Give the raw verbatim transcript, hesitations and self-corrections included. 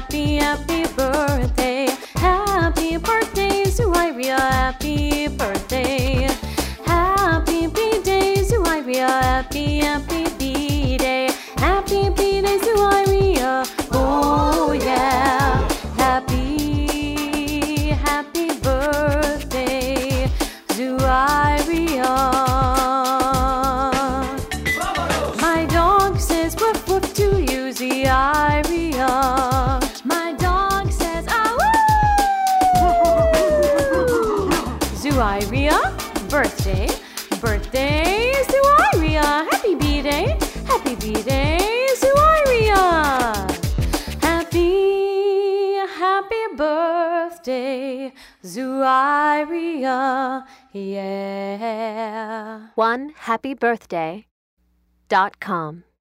happy, happy birthday. Happy birthday, Zuhairia, happy birthday. Happy B-Day, Zuhairia, happy, happy B-Day. Happy B-Day, Zuhairia, oh yeah. Happy, happy birthday, Zuhairia. My dog says woof woof to you, Zuhairia. My dog says ah woo. Zuhairia, birthday, birthday, Zuhairia. Happy B-Day, happy B-Day, Zuhairia. Happy, happy birthday, Zuhairia, yeah. one happy birthday dot com